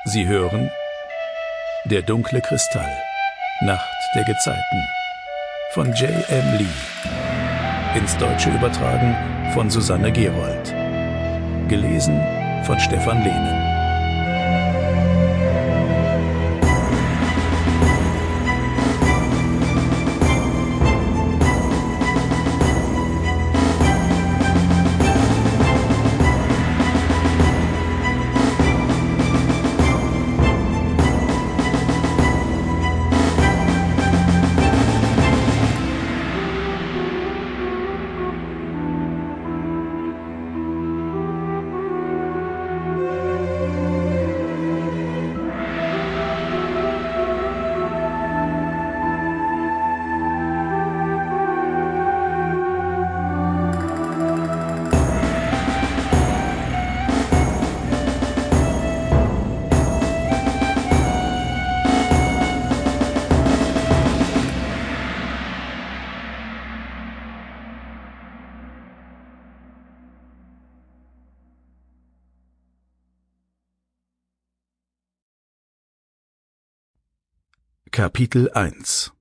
Sie hören Der dunkle Kristall, Nacht der Gezeiten von J.M. Lee. Ins Deutsche übertragen von Susanne Gerold. Gelesen von Stefan Lehnen. Kapitel 1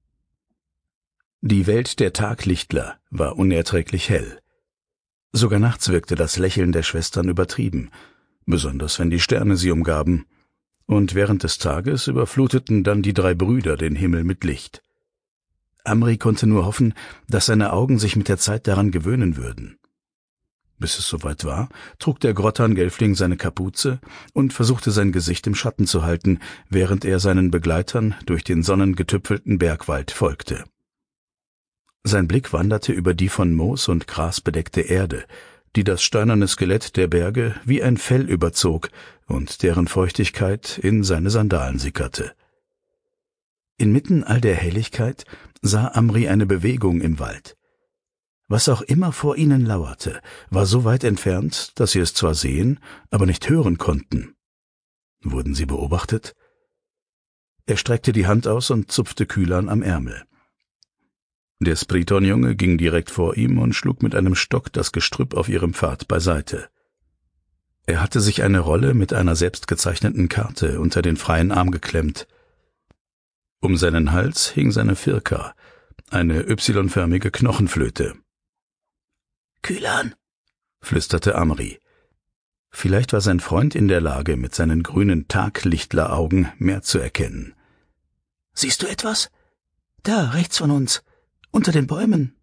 Die Welt der Taglichtler war unerträglich hell. Sogar nachts wirkte das Lächeln der Schwestern übertrieben, besonders wenn die Sterne sie umgaben, und während des Tages überfluteten dann die drei Brüder den Himmel mit Licht. Amri konnte nur hoffen, dass seine Augen sich mit der Zeit daran gewöhnen würden. Bis es soweit war, trug der Grottan-Gelfling seine Kapuze und versuchte sein Gesicht im Schatten zu halten, während er seinen Begleitern durch den sonnengetüpfelten Bergwald folgte. Sein Blick wanderte über die von Moos und Gras bedeckte Erde, die das steinerne Skelett der Berge wie ein Fell überzog und deren Feuchtigkeit in seine Sandalen sickerte. Inmitten all der Helligkeit sah Amri eine Bewegung im Wald. Was auch immer vor ihnen lauerte, war so weit entfernt, dass sie es zwar sehen, aber nicht hören konnten. Wurden sie beobachtet? Er streckte die Hand aus und zupfte Kylan am Ärmel. Der Spriton-Junge ging direkt vor ihm und schlug mit einem Stock das Gestrüpp auf ihrem Pfad beiseite. Er hatte sich eine Rolle mit einer selbstgezeichneten Karte unter den freien Arm geklemmt. Um seinen Hals hing seine Firka, eine Y-förmige Knochenflöte. »Kylan«, flüsterte Amri. Vielleicht war sein Freund in der Lage, mit seinen grünen Taglichtleraugen mehr zu erkennen. »Siehst du etwas? Da, rechts von uns, unter den Bäumen.«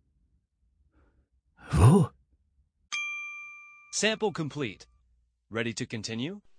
»Wo?« Sample complete. Ready to continue?